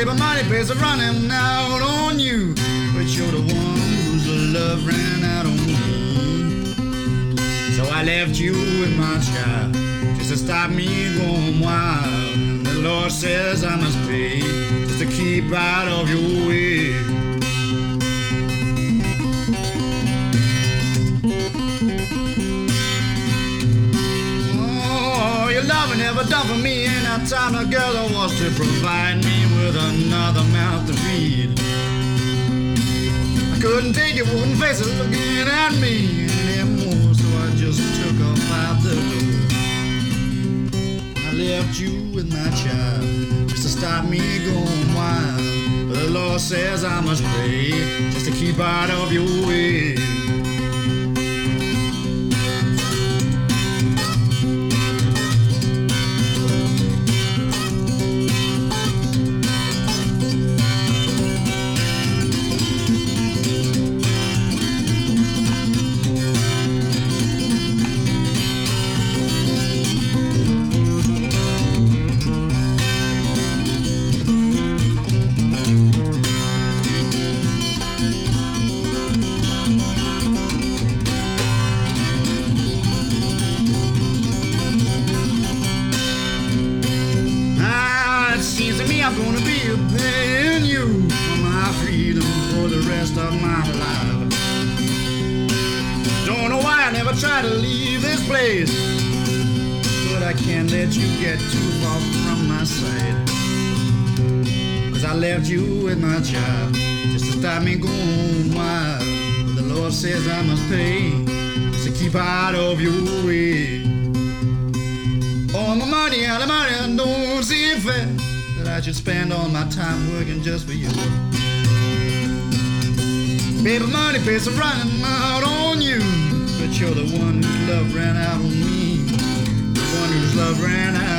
Baby, money pays are running out on you, but you're the one whose love ran out on me. So I left you with my child just to stop me going wild. And the Lord says I must pay just to keep out of your way. Oh, your loving never done for me, and that time the girl that was to provide me with another mouth to feed. I couldn't take your wooden faces looking at me anymore, so I just took off out the door. I left you with my child just to stop me going wild. But the Lord says I must pay just to keep out of your way. I'm gonna be paying you for my freedom for the rest of my life. Don't know why I never try to leave this place, but I can't let you get too far from my side. Cause I left you with my child just to stop me going wild. But the Lord says I must pay just to keep out of your way. All my money, all the money, I don't see it fair that I should spend all my time working just for you. Baby, money pays are running out on you, but you're the one whose love ran out on me. The one whose love ran out